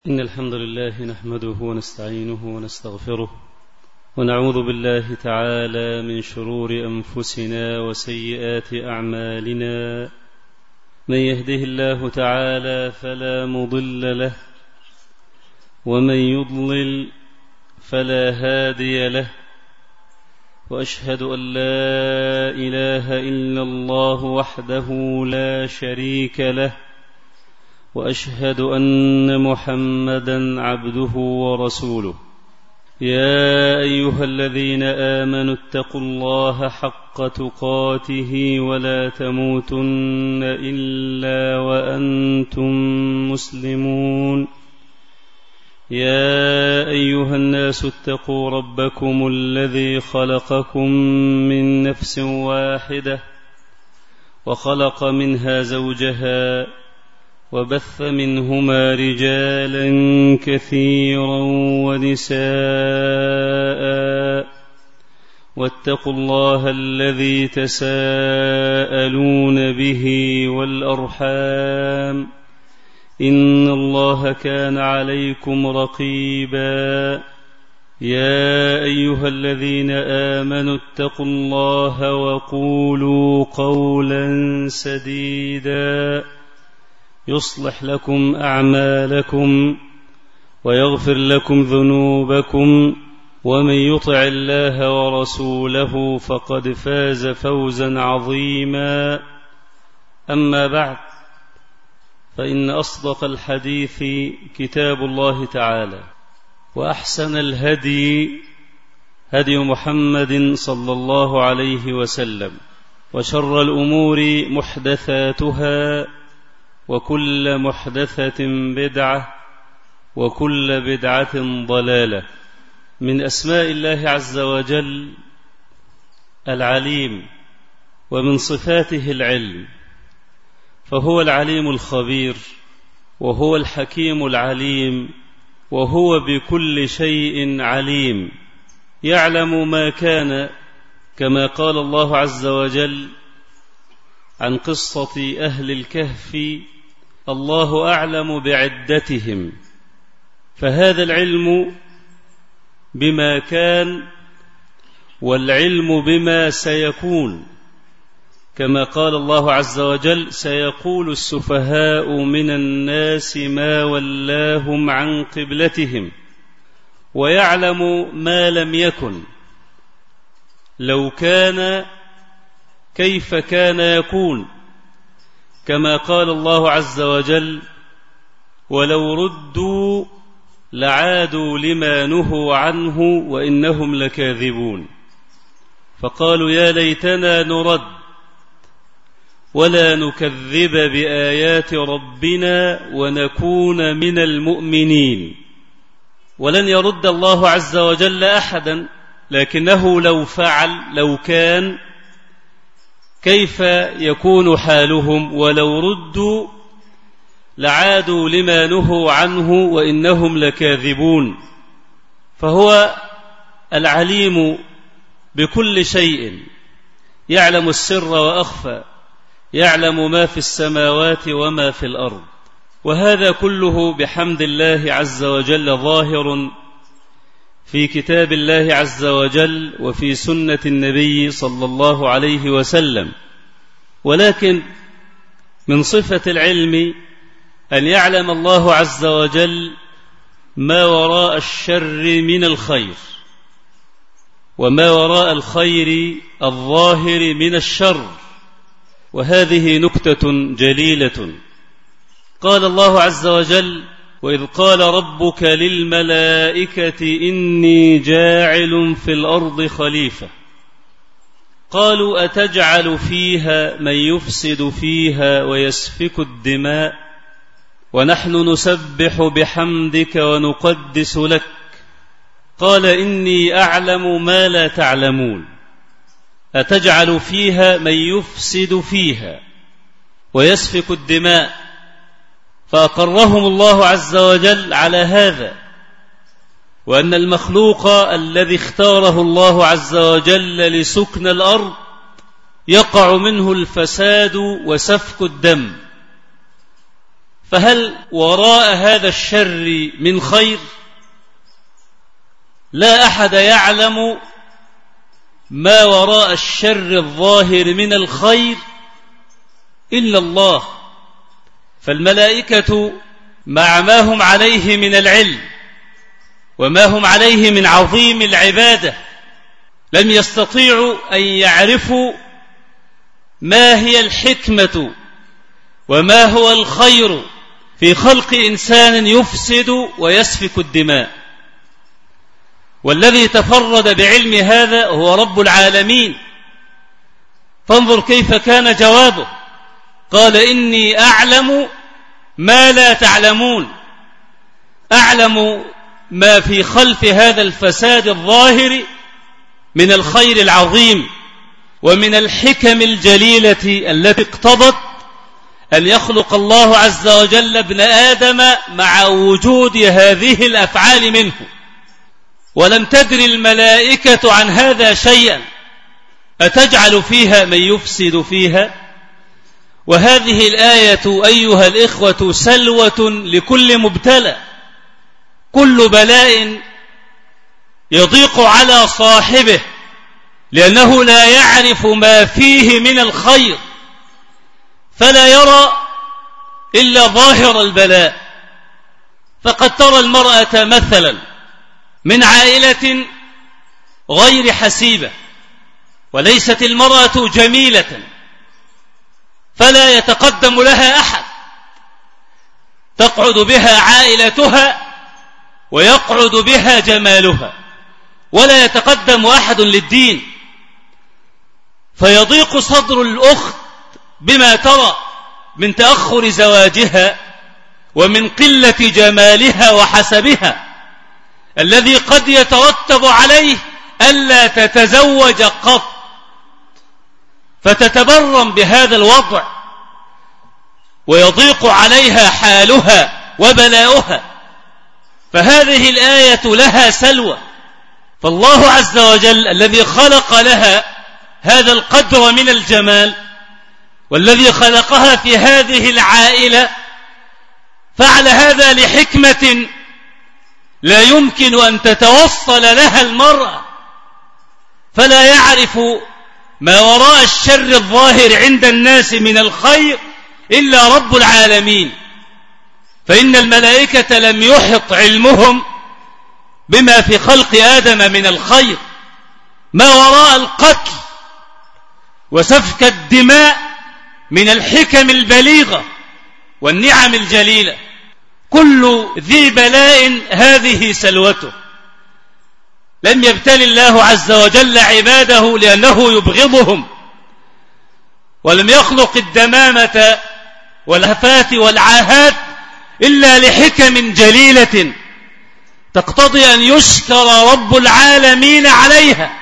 إن الحمد لله نحمده ونستعينه ونستغفره ونعوذ بالله تعالى من شرور أنفسنا وسيئات أعمالنا. من يهده الله تعالى فلا مضل له ومن يضلل فلا هادي له، وأشهد أن لا إله إلا الله وحده لا شريك له، وأشهد أن محمدا عبده ورسوله. يا أيها الذين آمنوا اتقوا الله حق تقاته ولا تموتن إلا وأنتم مسلمون. يا أيها الناس اتقوا ربكم الذي خلقكم من نفس واحدة وخلق منها زوجها وبث منهما رجالا كثيرا ونساء، واتقوا الله الذي تساءلون به والأرحام، إن الله كان عليكم رقيبا. يا أيها الذين آمنوا اتقوا الله وقولوا قولا سديدا يصلح لكم أعمالكم ويغفر لكم ذنوبكم، ومن يطع الله ورسوله فقد فاز فوزا عظيما. أما بعد، فإن أصدق الحديث كتاب الله تعالى، وأحسن الهدي هدي محمد صلى الله عليه وسلم، وشر الأمور محدثاتها، وكل محدثة بدعة، وكل بدعة ضلالة. من أسماء الله عز وجل العليم، ومن صفاته العلم، فهو العليم الخبير، وهو الحكيم العليم، وهو بكل شيء عليم، يعلم ما كان، كما قال الله عز وجل عن قصة أهل الكهف: الله أعلم بعدتهم. فهذا العلم بما كان، والعلم بما سيكون، كما قال الله عز وجل: سيقول السفهاء من الناس ما ولاهم عن قبلتهم. ويعلم ما لم يكن، لو كان كيف كان يكون، كما قال الله عز وجل: ولو ردوا لعادوا لما نهوا عنه وإنهم لكاذبون. فقالوا: يا ليتنا نرد ولا نكذب بآيات ربنا ونكون من المؤمنين. ولن يرد الله عز وجل أحدا، لكنه لو فعل، لو كان، كيف يكون حالهم؟ ولو ردوا لعادوا لما نهوا عنه وإنهم لكاذبون. فهو العليم بكل شيء، يعلم السر وأخفى، يعلم ما في السماوات وما في الأرض. وهذا كله بحمد الله عز وجل ظاهر في كتاب الله عز وجل وفي سنة النبي صلى الله عليه وسلم. ولكن من صفة العلم أن يعلم الله عز وجل ما وراء الشر من الخير، وما وراء الخير الظاهر من الشر. وهذه نكتة جليلة. قال الله عز وجل: وإذ قال ربك للملائكة إني جاعل في الأرض خليفة، قالوا أتجعل فيها من يفسد فيها ويسفك الدماء ونحن نسبح بحمدك ونقدس لك، قال إني أعلم ما لا تعلمون. أتجعل فيها من يفسد فيها ويسفك الدماء. فأقرهم الله عز وجل على هذا، وأن المخلوق الذي اختاره الله عز وجل لسكن الأرض يقع منه الفساد وسفك الدم. فهل وراء هذا الشر من خير؟ لا أحد يعلم ما وراء الشر الظاهر من الخير إلا الله. فالملائكة مع ما هم عليه من العلم وما هم عليه من عظيم العبادة لم يستطيعوا أن يعرفوا ما هي الحكمة وما هو الخير في خلق إنسان يفسد ويسفك الدماء. والذي تفرد بعلم هذا هو رب العالمين. فانظر كيف كان جوابه، قال إني أعلم ما لا تعلمون. أعلم ما في خلف هذا الفساد الظاهر من الخير العظيم ومن الحكم الجليلة التي اقتضت أن يخلق الله عز وجل ابن آدم مع وجود هذه الأفعال منه. ولم تدر الملائكة عن هذا شيئا، أتجعل فيها من يفسد فيها؟ وهذه الآية أيها الإخوة سلوة لكل مبتلى. كل بلاء يضيق على صاحبه لأنه لا يعرف ما فيه من الخير، فلا يرى إلا ظاهر البلاء. فقد ترى المرأة مثلا من عائلة غير حسيبة، وليست المرأة جميلة فلا يتقدم لها أحد، تقعد بها عائلتها ويقعد بها جمالها، ولا يتقدم أحد للدين. فيضيق صدر الأخت بما ترى من تأخر زواجها ومن قلة جمالها وحسبها، الذي قد يترتب عليه ألا تتزوج قط، فتتبرم بهذا الوضع ويضيق عليها حالها وبلاؤها. فهذه الآية لها سلوى. فالله عز وجل الذي خلق لها هذا القدر من الجمال والذي خلقها في هذه العائلة فعل هذا لحكمة لا يمكن أن تتوصل لها المرأة، فلا يعرف ما وراء الشر الظاهر عند الناس من الخير إلا رب العالمين. فإن الملائكة لم يحط علمهم بما في خلق آدم من الخير. ما وراء القتل وسفك الدماء من الحكم البليغة والنعم الجليلة. كل ذي بلاء هذه سلوته. لم يبتل الله عز وجل عباده لأنه يبغضهم، ولم يخلق الدمامة والهفات والعاهات إلا لحكم جليلة تقتضي أن يشكر رب العالمين عليها.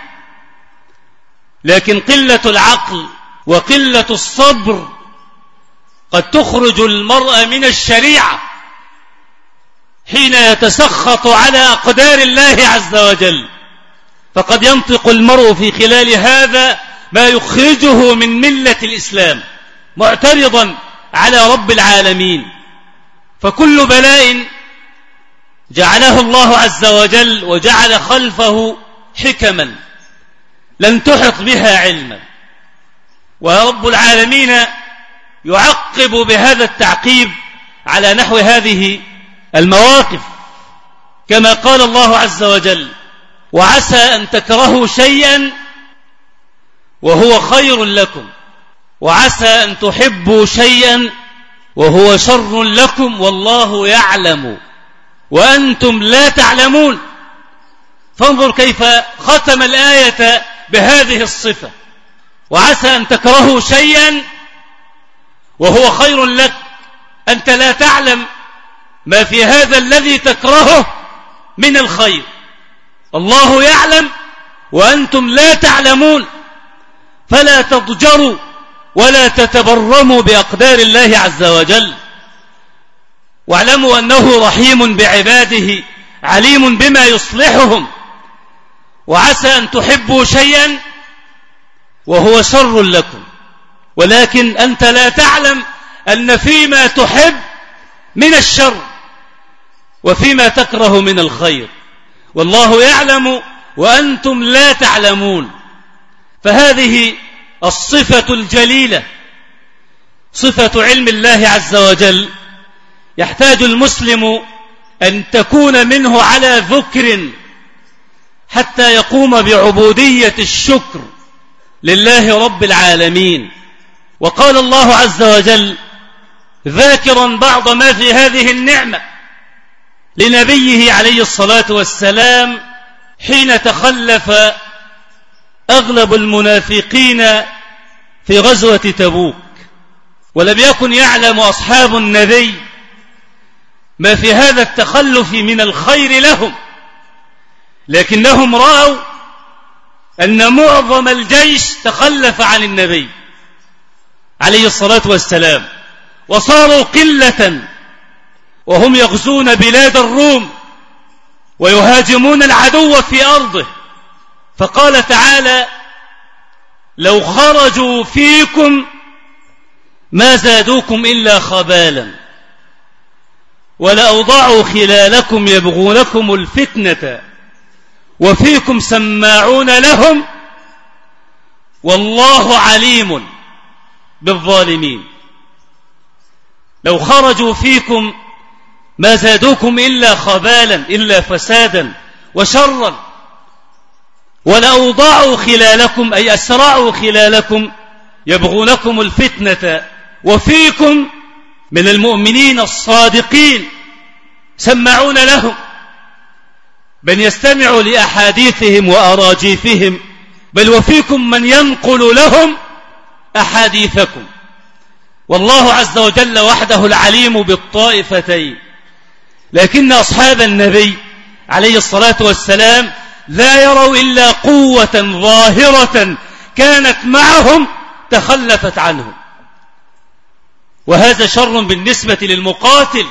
لكن قلة العقل وقلة الصبر قد تخرج المرء من الشريعة حين يتسخط على أقدار الله عز وجل. فقد ينطق المرء في خلال هذا ما يخرجه من ملة الإسلام معترضا على رب العالمين. فكل بلاء جعله الله عز وجل وجعل خلفه حكما لن تحط بها علما، ورب العالمين يعقب بهذا التعقيب على نحو هذه المواقف، كما قال الله عز وجل: وعسى أن تكرهوا شيئا وهو خير لكم، وعسى أن تحبوا شيئا وهو شر لكم، والله يعلم وأنتم لا تعلمون. فانظر كيف ختم الآية بهذه الصفة: وعسى أن تكرهوا شيئا وهو خير لك. أنت لا تعلم ما في هذا الذي تكرهه من الخير، الله يعلم وأنتم لا تعلمون. فلا تضجروا ولا تتبرموا بأقدار الله عز وجل، واعلموا أنه رحيم بعباده عليم بما يصلحهم. وعسى أن تحبوا شيئا وهو شر لكم، ولكن أنت لا تعلم أن فيما تحب من الشر وفيما تكره من الخير، والله يعلم وأنتم لا تعلمون. فهذه الصفة الجليلة صفة علم الله عز وجل، يحتاج المسلم أن تكون منه على ذكر حتى يقوم بعبودية الشكر لله رب العالمين. وقال الله عز وجل ذاكرا بعض ما في هذه النعمة لنبيه عليه الصلاة والسلام حين تخلف أغلب المنافقين في غزوة تبوك، ولم يكن يعلم أصحاب النبي ما في هذا التخلف من الخير لهم، لكنهم رأوا أن معظم الجيش تخلف عن النبي عليه الصلاة والسلام، وصاروا قلة وهم يغزون بلاد الروم ويهاجمون العدو في أرضه. فقال تعالى لو خرجوا فيكم ما زادوكم إلا خبالا ولأوضعوا خلالكم يبغونكم الفتنة وفيكم سماعون لهم والله عليم بالظالمين. لو خرجوا فيكم ما زادوكم إلا خبالا، إلا فسادا وشرا، ولأوضعوا خلالكم أي أسرعوا خلالكم يبغونكم الفتنة وفيكم من المؤمنين الصادقين سمعون لهم، بل يستمع لأحاديثهم وأراجيفهم، بل وفيكم من ينقل لهم أحاديثكم. والله عز وجل وحده العليم بالطائفتين، لكن أصحاب النبي عليه الصلاة والسلام لا يروا إلا قوة ظاهرة كانت معهم تخلفت عنهم، وهذا شر بالنسبة للمقاتل،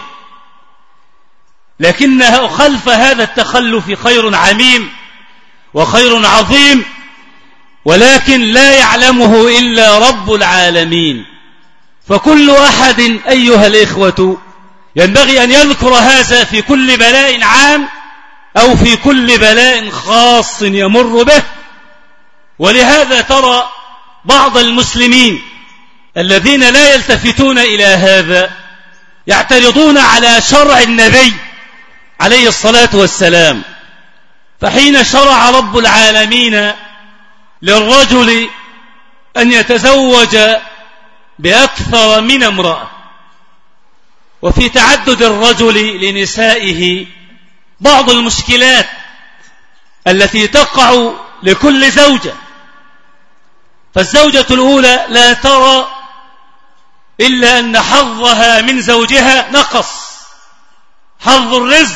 لكنها خلف هذا التخلف خير عميم وخير عظيم، ولكن لا يعلمه إلا رب العالمين. فكل أحد أيها الإخوة ينبغي أن يذكر هذا في كل بلاء عام أو في كل بلاء خاص يمر به. ولهذا ترى بعض المسلمين الذين لا يلتفتون إلى هذا يعترضون على شرع النبي عليه الصلاة والسلام. فحين شرع رب العالمين للرجل أن يتزوج بأكثر من امرأة، وفي تعدد الرجل لنسائه بعض المشكلات التي تقع لكل زوجة، فالزوجة الأولى لا ترى إلا أن حظها من زوجها نقص، حظ الرزق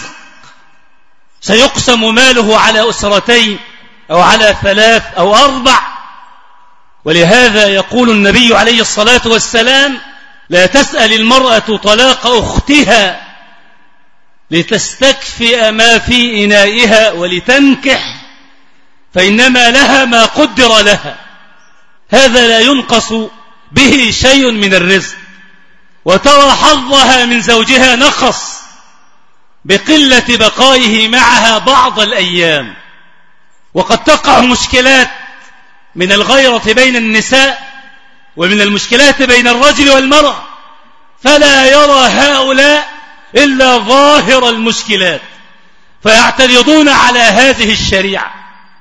سيقسم ماله على أسرتين أو على 3 أو 4. ولهذا يقول النبي عليه الصلاة والسلام لا تسأل المرأة طلاق أختها لتستكفئ ما في إنائها ولتنكح، فإنما لها ما قدر لها، هذا لا ينقص به شيء من الرزق. وترى حظها من زوجها نقص بقلة بقائه معها بعض الأيام. وقد تقع مشكلات من الغيرة بين النساء ومن المشكلات بين الرجل والمرأة، فلا يرى هؤلاء إلا ظاهر المشكلات، فيعترضون على هذه الشريعة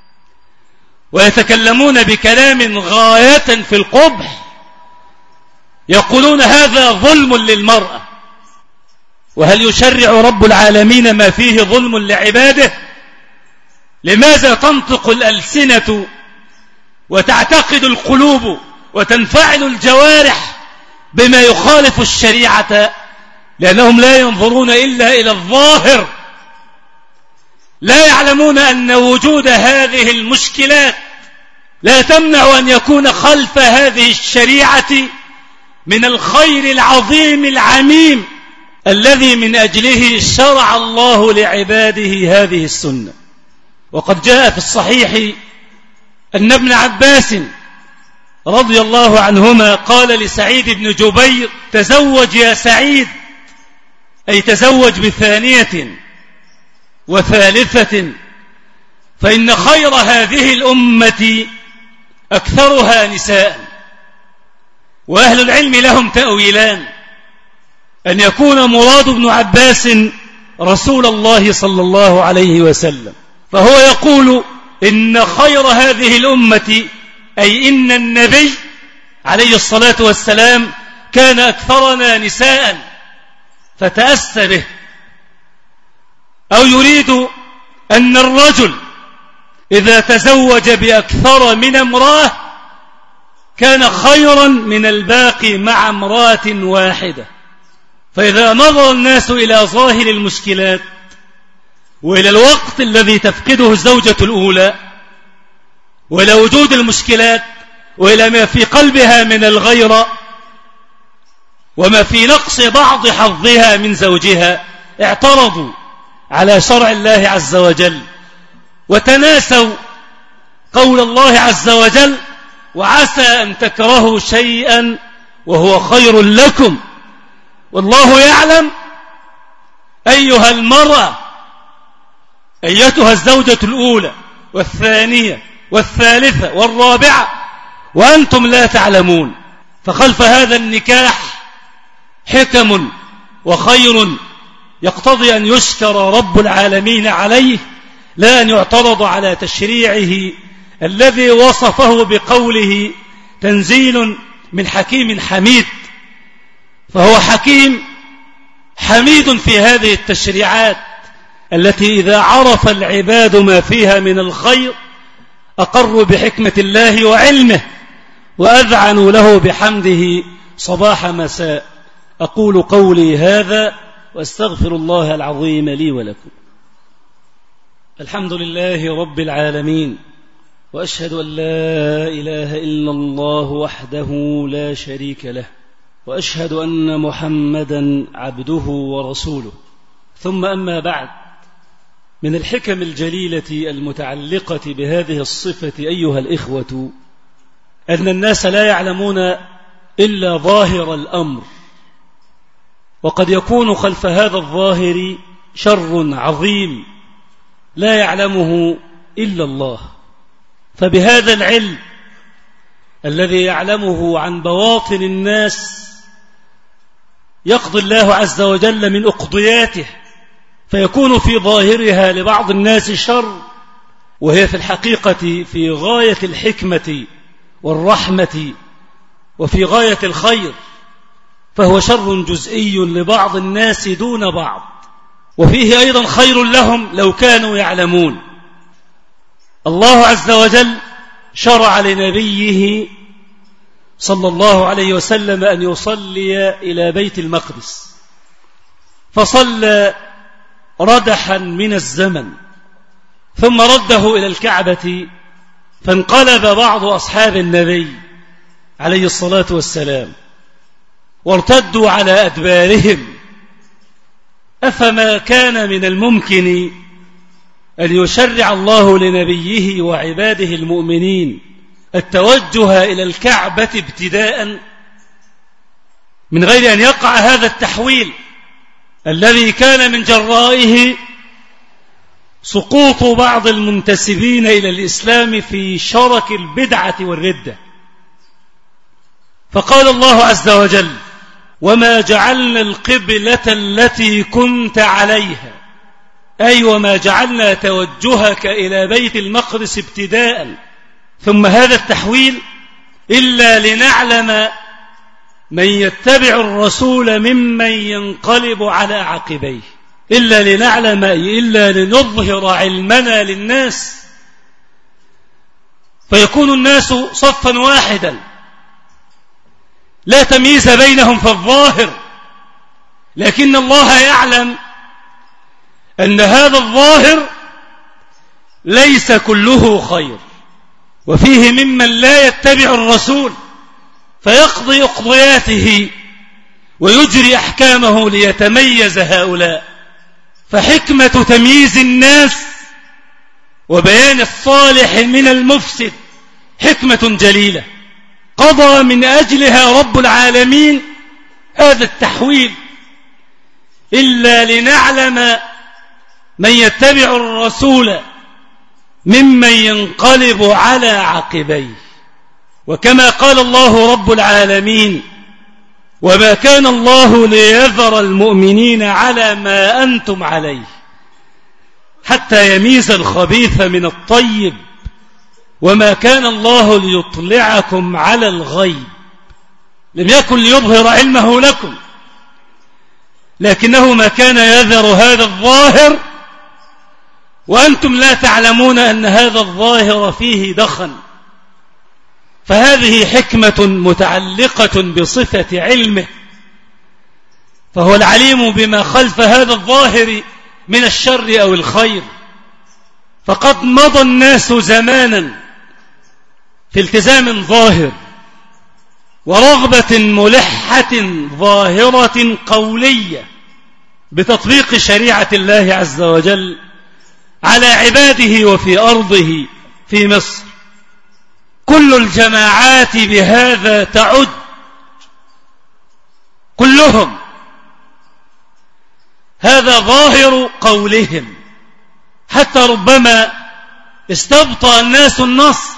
ويتكلمون بكلام غاية في القبح، يقولون هذا ظلم للمرأة. وهل يشرع رب العالمين ما فيه ظلم لعباده؟ لماذا تنطق الألسنة وتعتقد القلوب وتنفعل الجوارح بما يخالف الشريعة؟ لأنهم لا ينظرون إلا إلى الظاهر، لا يعلمون أن وجود هذه المشكلات لا تمنع أن يكون خلف هذه الشريعة من الخير العظيم العميم الذي من أجله شرع الله لعباده هذه السنة. وقد جاء في الصحيح أن ابن عباس رضي الله عنهما قال لسعيد بن جبير تزوج يا سعيد، أي تزوج بثانية وثالثة، فإن خير هذه الأمة أكثرها نساء. وأهل العلم لهم تأويلان: أن يكون مراد ابن عباس رسول الله صلى الله عليه وسلم، فهو يقول إن خير هذه الأمة أي إن النبي عليه الصلاة والسلام كان أكثرنا نساء فتأسى به. أو يريد أن الرجل إذا تزوج بأكثر من امرأة كان خيرا من الباقي مع امرأة واحدة. فإذا نظر الناس إلى ظاهر المشكلات وإلى الوقت الذي تفقده الزوجة الأولى وإلى وجود المشكلات وإلى ما في قلبها من الغيرة وما في نقص بعض حظها من زوجها، اعترضوا على شرع الله عز وجل وتناسوا قول الله عز وجل: وعسى أن تكرهوا شيئا وهو خير لكم والله يعلم. أيها المرأة، أيتها الزوجة الأولى والثانية والثالثة والرابعة وأنتم لا تعلمون، فخلف هذا النكاح حكم وخير يقتضي أن يشكر رب العالمين عليه، لا أن يعترض على تشريعه الذي وصفه بقوله: تنزيل من حكيم حميد. فهو حكيم حميد في هذه التشريعات التي إذا عرف العباد ما فيها من الخير أقروا بحكمة الله وعلمه وأذعنوا له بحمده صباح مساء. أقول قولي هذا وأستغفر الله العظيم لي ولكم. الحمد لله رب العالمين، وأشهد أن لا إله إلا الله وحده لا شريك له، وأشهد أن محمدا عبده ورسوله. ثم أما بعد، من الحكم الجليلة المتعلقة بهذه الصفة أيها الإخوة أن الناس لا يعلمون إلا ظاهر الأمر، وقد يكون خلف هذا الظاهر شر عظيم لا يعلمه إلا الله. فبهذا العلم الذي يعلمه عن بواطن الناس يقضي الله عز وجل من أقضياته، فيكون في ظاهرها لبعض الناس شر، وهي في الحقيقة في غاية الحكمة والرحمة وفي غاية الخير، فهو شر جزئي لبعض الناس دون بعض، وفيه أيضا خير لهم لو كانوا يعلمون. الله عز وجل شرع لنبيه صلى الله عليه وسلم أن يصلي إلى بيت المقدس، فصلى ردحا من الزمن ثم رده إلى الكعبة، فانقلب بعض أصحاب النبي عليه الصلاة والسلام وارتدوا على أدبارهم. أفما كان من الممكن أن يشرع الله لنبيه وعباده المؤمنين التوجه إلى الكعبة ابتداء من غير أن يقع هذا التحويل الذي كان من جرائه سقوط بعض المنتسبين إلى الإسلام في شرك البدعة والردة؟ فقال الله عز وجل: وما جعلنا القبلة التي كنت عليها، أي وما جعلنا توجهك إلى بيت المقدس ابتداء ثم هذا التحويل إلا لنعلم من يتبع الرسول ممن ينقلب على عقبيه، إلا لنعلم، إلا لنظهر علمنا للناس، فيكون الناس صفا واحدا لا تمييز بينهم في الظاهر، لكن الله يعلم أن هذا الظاهر ليس كله خير، وفيه ممن لا يتبع الرسول فيقضي أقضياته ويجري أحكامه ليتميز هؤلاء. فحكمة تمييز الناس وبيان الصالح من المفسد حكمة جليلة قضى من أجلها رب العالمين هذا التحويل إلا لنعلم من يتبع الرسول ممن ينقلب على عقبيه. وكما قال الله رب العالمين: وما كان الله ليذر المؤمنين على ما أنتم عليه حتى يميز الخبيث من الطيب وما كان الله ليطلعكم على الغيب لم يكن ليظهر علمه لكم لكنه ما كان يذر هذا الظاهر وأنتم لا تعلمون أن هذا الظاهر فيه دخن. فهذه حكمة متعلقة بصفة علمه، فهو العليم بما خلف هذا الظاهر من الشر أو الخير. فقد مضى الناس زمانا في التزام ظاهر ورغبة ملحة ظاهرة قولية بتطبيق شريعة الله عز وجل على عباده وفي أرضه في مصر. كل الجماعات بهذا تعد، كلهم، هذا ظاهر قولهم. حتى ربما استبطأ الناس النصر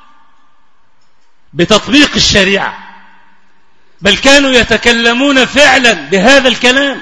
بتطبيق الشريعة، بل كانوا يتكلمون فعلا بهذا الكلام.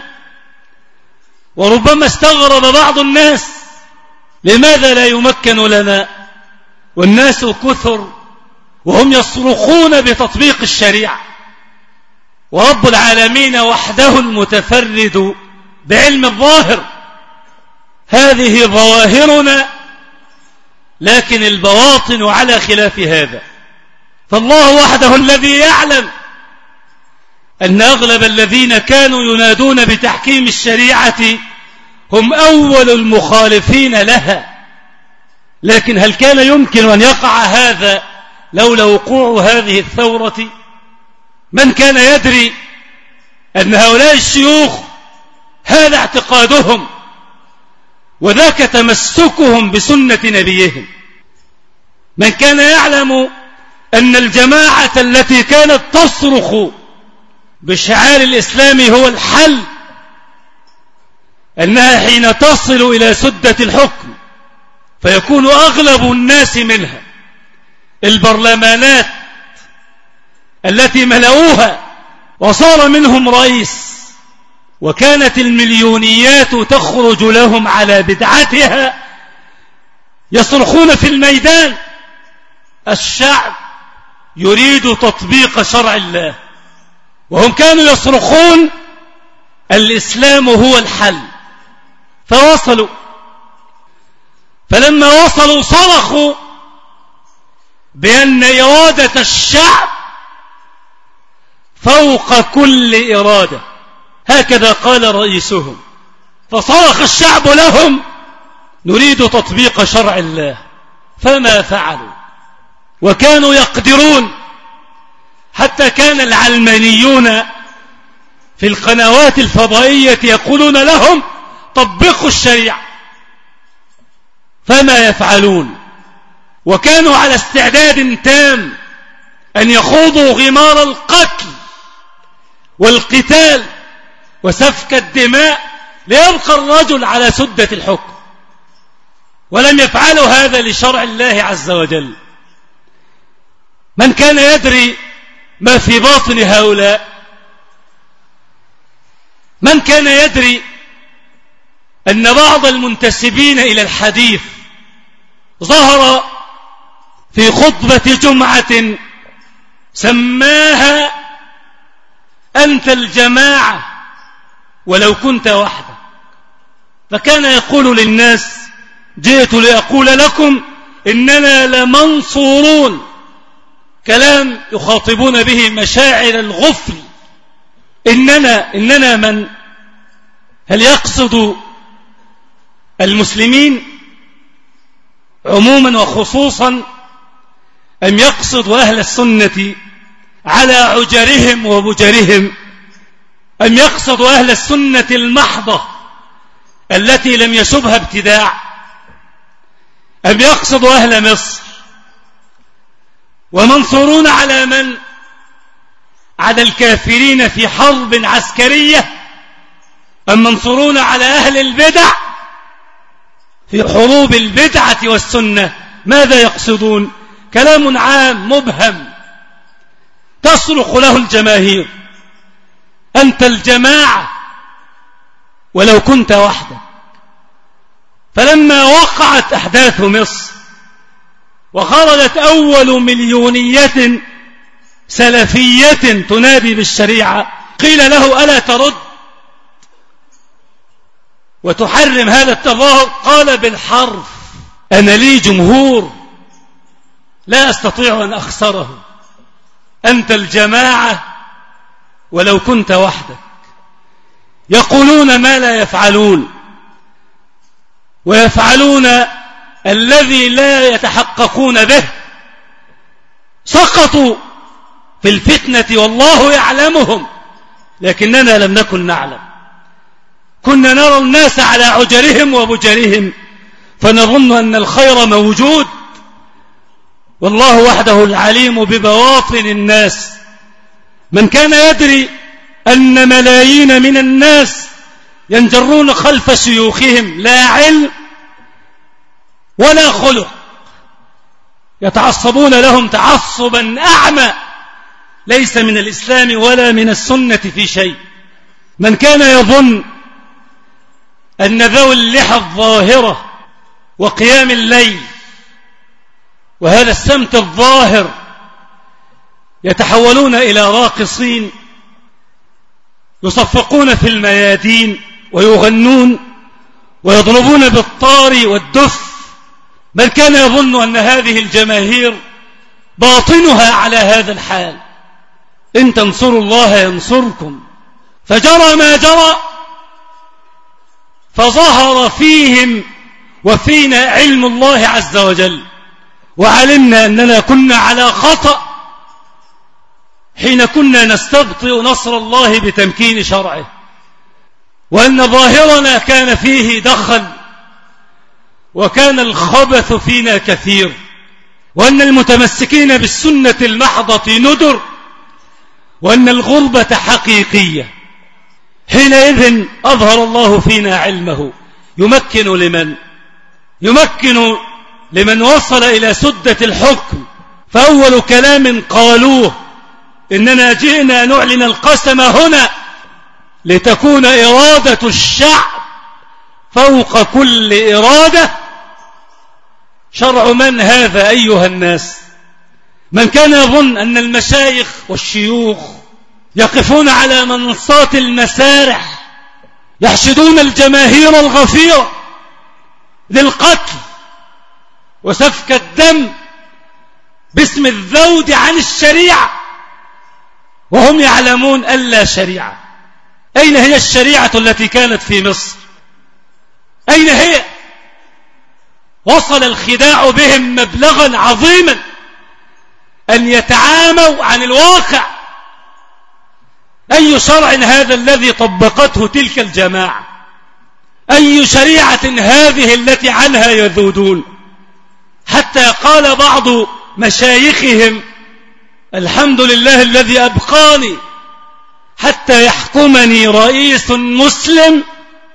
وربما استغرب بعض الناس: لماذا لا يمكن لنا والناس كثر وهم يصرخون بتطبيق الشريعة، ورب العالمين وحده المتفرد بعلم الظاهر؟ هذه ظواهرنا، لكن البواطن على خلاف هذا. فالله وحده الذي يعلم أن أغلب الذين كانوا ينادون بتحكيم الشريعة هم أول المخالفين لها. لكن هل كان يمكن أن يقع هذا لولا وقوع هذه الثورة؟ من كان يدري أن هؤلاء الشيوخ هذا اعتقادهم وذاك تمسكهم بسنة نبيهم؟ من كان يعلم أن الجماعة التي كانت تصرخ بشعار الإسلام هو الحل، أنها حين تصل إلى سدة الحكم فيكون أغلب الناس منها البرلمانات التي ملؤوها وصار منهم رئيس، وكانت المليونيات تخرج لهم على بدعتها يصرخون في الميدان: الشعب يريد تطبيق شرع الله، وهم كانوا يصرخون الإسلام هو الحل. فوصلوا، فلما وصلوا صرخوا بأن إرادة الشعب فوق كل إرادة، هكذا قال رئيسهم. فصرخ الشعب لهم: نريد تطبيق شرع الله. فما فعلوا، وكانوا يقدرون. حتى كان العلمانيون في القنوات الفضائية يقولون لهم: طبقوا الشريعة. فما يفعلون. وكانوا على استعداد تام أن يخوضوا غمار القتل والقتال وسفك الدماء ليبقى الرجل على سدة الحكم، ولم يفعلوا هذا لشرع الله عز وجل. من كان يدري ما في باطن هؤلاء؟ من كان يدري أن بعض المنتسبين إلى الحديث ظهر في خطبة جمعة سماها: أنت الجماعة ولو كنت وحدك. فكان يقول للناس: جئت لأقول لكم إننا لمنصورون، كلام يخاطبون به مشاعر الغفل. إننا من؟ هل يقصد المسلمين عموما وخصوصا، أم يقصد أهل السنة على عجرهم وبجرهم، أم يقصد أهل السنة المحضة التي لم يشبها ابتداع، أم يقصد أهل مصر؟ ومنصورون على من؟ على الكافرين في حرب عسكرية أم منصورون على أهل البدع؟ في حروب البدعة والسنة ماذا يقصدون؟ كلام عام مبهم تصرخ له الجماهير: أنت الجماعة ولو كنت وحدك. فلما وقعت أحداث مصر وخرجت أول مليونية سلفية تنادي بالشريعة قيل له: ألا ترد وتحرم هذا التظاهر؟ قال بالحرف: أنا لي جمهور لا أستطيع أن أخسره، أنت الجماعة ولو كنت وحدك. يقولون ما لا يفعلون، ويفعلون الذي لا يتحققون به. سقطوا في الفتنة والله يعلمهم، لكننا لم نكن نعلم. كنا نرى الناس على عجرهم وبجرهم فنظن أن الخير موجود، والله وحده العليم ببواطن الناس. من كان يدري أن ملايين من الناس ينجرون خلف شيوخهم لا علم ولا خلق، يتعصبون لهم تعصبا أعمى ليس من الإسلام ولا من السنة في شيء. من كان يظن أن ذوي اللحى الظاهرة وقيام الليل وهذا السمت الظاهر يتحولون إلى راقصين يصفقون في الميادين ويغنون ويضربون بالطار والدف، من كان يظن أن هذه الجماهير باطنها على هذا الحال. إن تنصروا الله ينصركم. فجرى ما جرى، فظهر فيهم وفينا علم الله عز وجل، وعلمنا أننا كنا على خطأ حين كنا نستبطئ نصر الله بتمكين شرعه، وأن ظاهرنا كان فيه دخل، وكان الخبث فينا كثير، وأن المتمسكين بالسنة المحضة ندر، وأن الغربة حقيقية. حينئذ أظهر الله فينا علمه يمكن لمن وصل إلى سدة الحكم. فأول كلام قالوه: إننا جئنا نعلن القسم هنا لتكون إرادة الشعب فوق كل إرادة. شرع من هذا أيها الناس؟ من كان يظن أن المشايخ والشيوخ يقفون على منصات المسارح يحشدون الجماهير الغفيرة للقتل وسفك الدم باسم الذود عن الشريعة، وهم يعلمون ألا شريعة. أين هي الشريعة التي كانت في مصر؟ أين هي؟ وصل الخداع بهم مبلغا عظيما أن يتعاموا عن الواقع. أي شرع هذا الذي طبقته تلك الجماعة؟ أي شريعة هذه التي عنها يذودون؟ حتى قال بعض مشايخهم: الحمد لله الذي أبقاني حتى يحكمني رئيس مسلم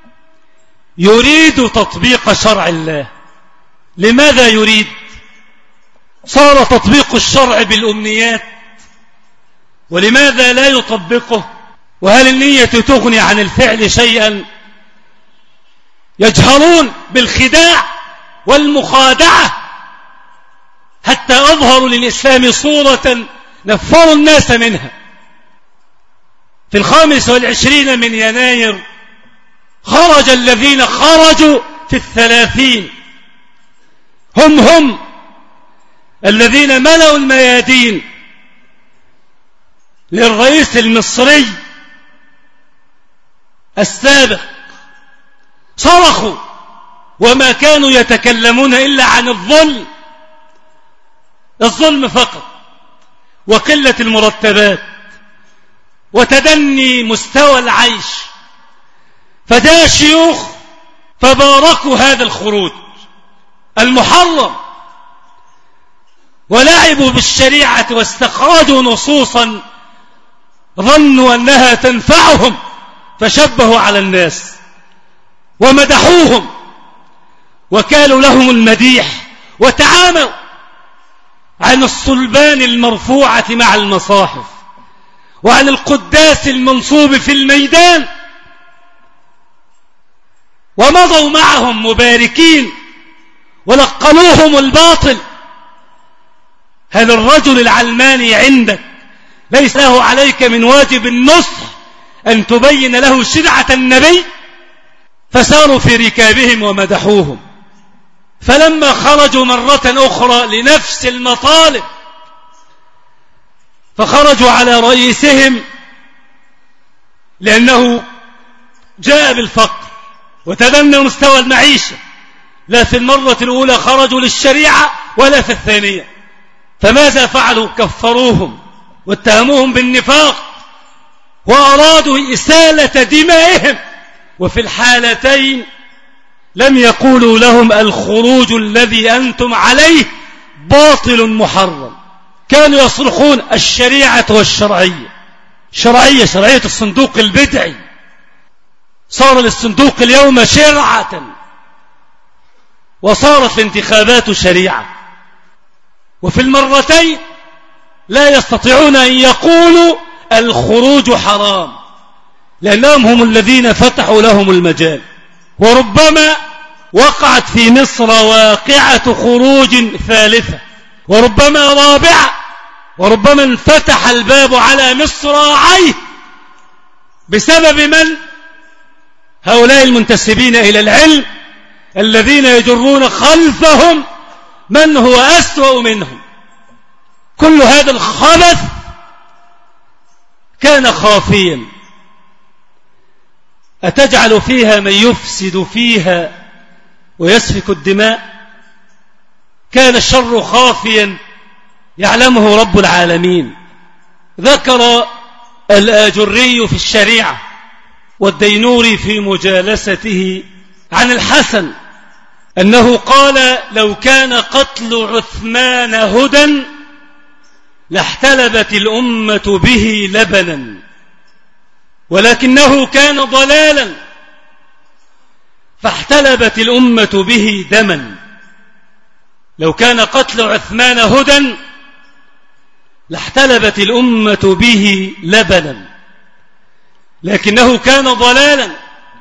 يريد تطبيق شرع الله. لماذا يريد؟ صار تطبيق الشرع بالأمنيات، ولماذا لا يطبقه؟ وهل النية تغني عن الفعل شيئا؟ يجهرون بالخداع والمخادعة حتى أظهروا للإسلام صورة نفروا الناس منها. في 25 من يناير خرج الذين خرجوا في 30، هم الذين ملأوا الميادين للرئيس المصري السابق، صرخوا وما كانوا يتكلمون إلا عن الظلم فقط، وقلة المرتبات، وتدني مستوى العيش. فجاء الشيوخ فباركوا هذا الخروج المحرم، ولعبوا بالشريعة واستخرجوا نصوصا ظنوا أنها تنفعهم فشبهوا على الناس ومدحوهم وكالوا لهم المديح، وتعاموا عن الصلبان المرفوعة مع المصاحف وعن القداس المنصوب في الميدان، ومضوا معهم مباركين ولقنوهم الباطل. هل الرجل العلماني عندك ليس له عليك من واجب النصح أن تبين له شرعة النبي؟ فساروا في ركابهم ومدحوهم، فلما خرجوا مرة أخرى لنفس المطالب فخرجوا على رئيسهم لأنه جاء بالفقر وتدنى مستوى المعيشة، لا في المرة الأولى خرجوا للشريعة ولا في الثانية. فماذا فعلوا؟ كفروهم واتهموهم بالنفاق وأرادوا إسالة دمائهم، وفي الحالتين لم يقولوا لهم الخروج الذي أنتم عليه باطل محرم، كانوا يصرخون الشريعة والشرعية. شرعية الصندوق البدعي، صار للصندوق اليوم شرعة، وصارت الانتخابات شريعة. وفي المرتين لا يستطيعون أن يقولوا الخروج حرام، لأنهم هم الذين فتحوا لهم المجال. وربما وقعت في مصر واقعة خروج ثالثة، وربما رابعة، وربما انفتح الباب على مصراعيه بسبب من؟ هؤلاء المنتسبين إلى العلم الذين يجرون خلفهم من هو أسوأ منهم. كل هذا الخبث كان خافيا، أتجعل فيها من يفسد فيها ويسفك الدماء؟ كان الشر خافيا يعلمه رب العالمين. ذكر الآجري في الشريعة والدينوري في مجالسته عن الحسن أنه قال لو كان قتل عثمان هدى لاحتلبت الأمة به لبنا، ولكنه كان ضلالا فاحتلبت الأمة به دما. لو كان قتل عثمان هدى لاحتلبت الأمة به لبنا، لكنه كان ضلالا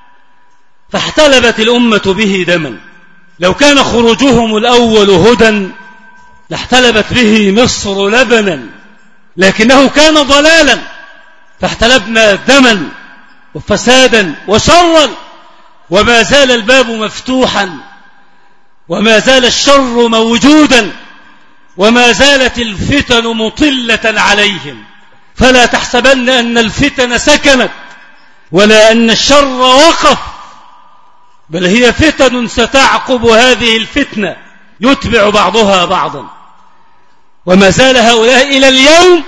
فاحتلبت الأمة به دما. لو كان خروجهم الأول هدى لاحتلبت به مصر لبنا، لكنه كان ضلالا فاحتلبنا دما وفسادا وشرا. وما زال الباب مفتوحا، وما زال الشر موجودا، وما زالت الفتن مطلة عليهم. فلا تحسبن أن الفتن سكنت ولا أن الشر وقف، بل هي فتن ستعقب هذه الفتنة يتبع بعضها بعضا. وما زال هؤلاء إلى اليوم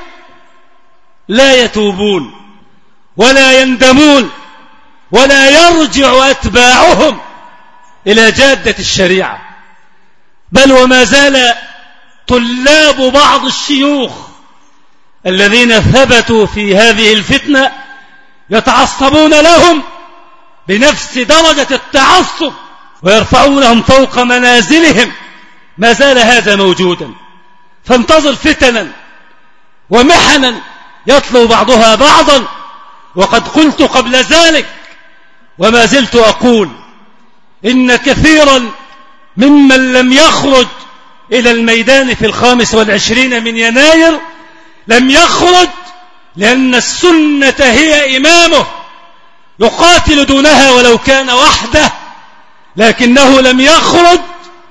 لا يتوبون ولا يندمون ولا يرجع أتباعهم إلى جادة الشريعة، بل وما زال طلاب بعض الشيوخ الذين ثبتوا في هذه الفتنة يتعصبون لهم بنفس درجة التعصب ويرفعونهم فوق منازلهم. ما زال هذا موجودا، فانتظر فتنا ومحنا يتلو بعضها بعضا. وقد قلت قبل ذلك وما زلت أقول إن كثيرا ممن لم يخرج إلى الميدان في 25 من يناير لم يخرج لأن السنة هي إمامه، يقاتل دونها ولو كان وحده، لكنه لم يخرج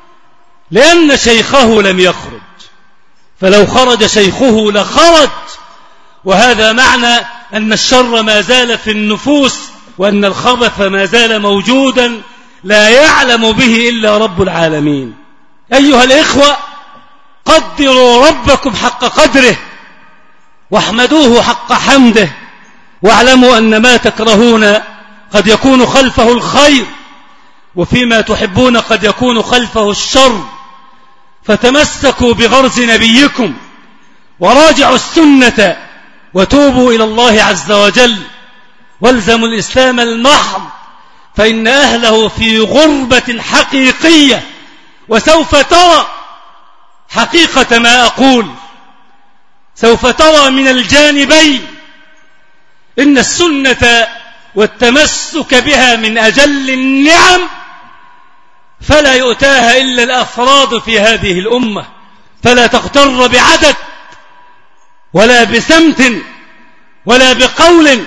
لأن شيخه لم يخرج، فلو خرج شيخه لخرج. وهذا معنى أن الشر ما زال في النفوس، وأن الخبث ما زال موجودا لا يعلم به إلا رب العالمين. أيها الإخوة، قدروا ربكم حق قدره واحمدوه حق حمده، واعلموا أن ما تكرهون قد يكون خلفه الخير، وفيما تحبون قد يكون خلفه الشر. فتمسكوا بغرز نبيكم وراجعوا السنة وتوبوا إلى الله عز وجل، والزموا الإسلام المحض، فإن أهله في غربة حقيقية. وسوف ترى حقيقة ما أقول، سوف ترى من الجانبين إن السنة والتمسك بها من أجل النعم، فلا يؤتاها إلا الأفراد في هذه الأمة. فلا تغتر بعدد ولا بسمت ولا بقول،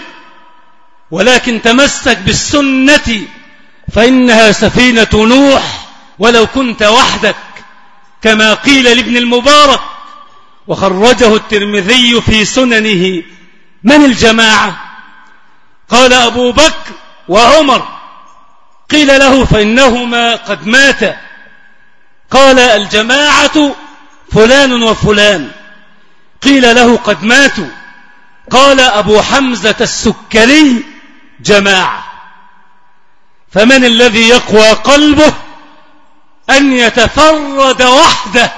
ولكن تمسك بالسنة، فإنها سفينة نوح ولو كنت وحدك، كما قيل لابن المبارك. وخرجه الترمذي في سننه. من الجماعة؟ قال أبو بكر وعمر. قيل له فإنهما قد ماتا. قال الجماعة فلان وفلان. قيل له قد ماتوا. قال أبو حمزة السكري جماعة. فمن الذي يقوى قلبه أن يتفرد وحده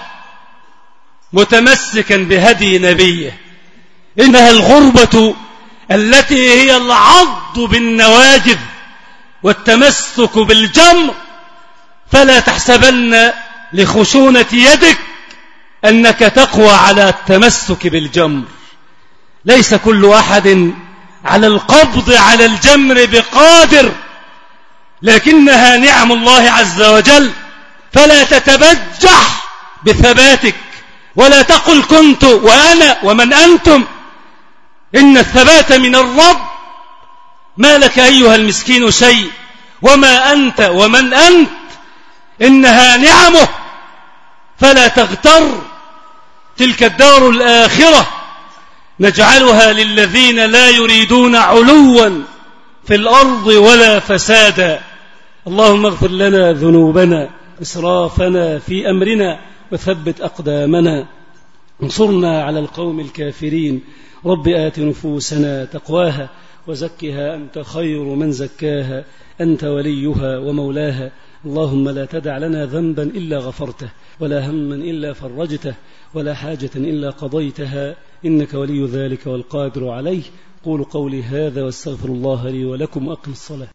متمسكا بهدي نبيه؟ إنها الغربة التي هي العض بالنواجذ والتمسك بالجمر. فلا تحسبن لخشونة يدك أنك تقوى على التمسك بالجمر. ليس كل أحد على القبض على الجمر بقادر، لكنها نعم الله عز وجل. فلا تتبجح بثباتك، ولا تقل كنت وأنا ومن أنتم. إن الثبات من الرب. ما لك أيها المسكين شيء، وما أنت ومن أنت، إنها نعمه. فلا تغتر. تلك الدار الآخرة نجعلها للذين لا يريدون علوا في الأرض ولا فسادا. اللهم اغفر لنا ذنوبنا إسرافنا في أمرنا وثبت أقدامنا انصرنا على القوم الكافرين. رب آت نفوسنا تقواها وزكها أنت خير من زكاها، أنت وليها ومولاها. اللهم لا تدع لنا ذنبا إلا غفرته، ولا هما إلا فرجته، ولا حاجة إلا قضيتها، إنك ولي ذلك والقادر عليه. قولوا قولي هذا واستغفر الله لي ولكم وأقم الصلاة.